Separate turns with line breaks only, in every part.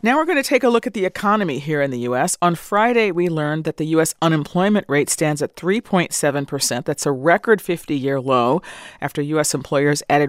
Now we're going to take a look at the economy here in the U.S. On Friday, we learned that the U.S. unemployment rate stands at 3.7%. That's a record 50-year low after U.S. employers added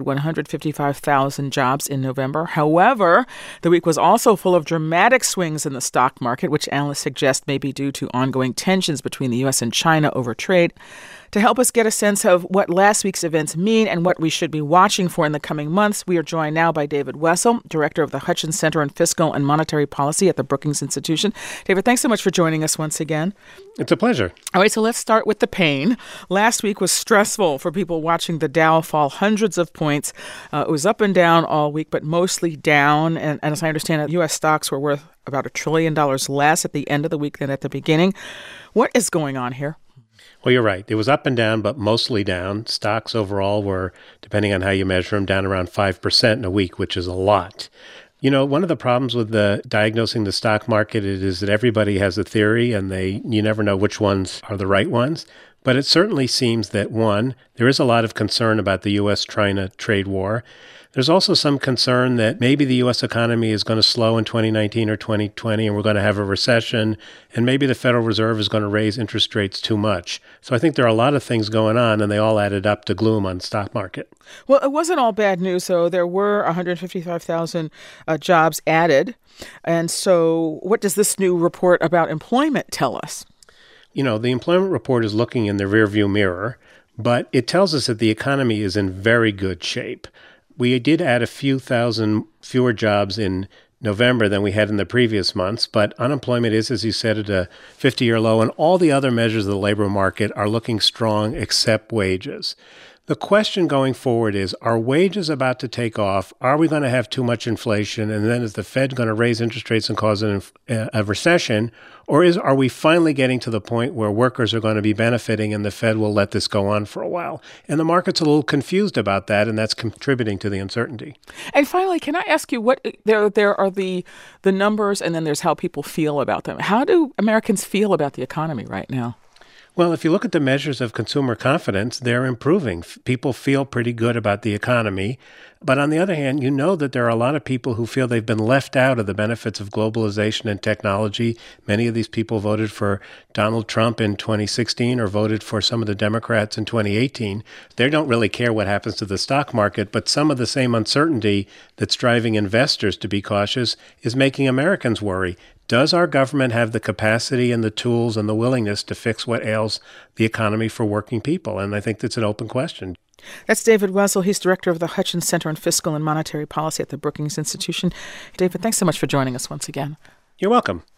155,000 jobs in November. However, the week was also full of dramatic swings in the stock market, which analysts suggest may be due to ongoing tensions between the U.S. and China over trade. To help us get a sense of what last week's events mean and what we should be watching for in the coming months, we are joined now by David Wessel, director of the Hutchins Center on Fiscal and Monetary Policy at the Brookings Institution. David, thanks so much for joining us once again.
It's a pleasure.
All right, so let's start with the pain. Last week was stressful for people watching the Dow fall hundreds of points. It was up and down all week, but mostly down. And as I understand it, U.S. stocks were worth about $1 trillion less at the end of the week than at the beginning. What is going on here?
Well, you're right. It was up and down, but mostly down. Stocks overall were, depending on how you measure them, down around 5% in a week, which is a lot. You know, one of the problems with diagnosing the stock market is that everybody has a theory and you never know which ones are the right ones. But it certainly seems that, one, there is a lot of concern about the U.S.-China trade war. There's also some concern that maybe the U.S. economy is going to slow in 2019 or 2020 and we're going to have a recession, and maybe the Federal Reserve is going to raise interest rates too much. So I think there are a lot of things going on, and they all added up to gloom on the stock market.
Well, it wasn't all bad news, though. There were 155,000 jobs added. And so what does this new report about employment tell us?
You know, the employment report is looking in the rearview mirror, but it tells us that the economy is in very good shape. We did add a few thousand fewer jobs in November than we had in the previous months, but unemployment is, as you said, at a 50-year low, and all the other measures of the labor market are looking strong except wages. The question going forward is, are wages about to take off? Are we going to have too much inflation? And then is the Fed going to raise interest rates and cause a recession? Or are we finally getting to the point where workers are going to be benefiting and the Fed will let this go on for a while? And the market's a little confused about that, and that's contributing to the uncertainty.
And finally, can I ask you, what there are the numbers, and then there's how people feel about them. How do Americans feel about the economy right now?
Well, if you look at the measures of consumer confidence, they're improving. People feel pretty good about the economy. But on the other hand, you know that there are a lot of people who feel they've been left out of the benefits of globalization and technology. Many of these people voted for Donald Trump in 2016 or voted for some of the Democrats in 2018. They don't really care what happens to the stock market, but some of the same uncertainty that's driving investors to be cautious is making Americans worry. Does our government have the capacity and the tools and the willingness to fix what ails the economy for working people? And I think that's an open question.
That's David Wessel. He's director of the Hutchins Center on Fiscal and Monetary Policy at the Brookings Institution. David, thanks so much for joining us once again.
You're welcome.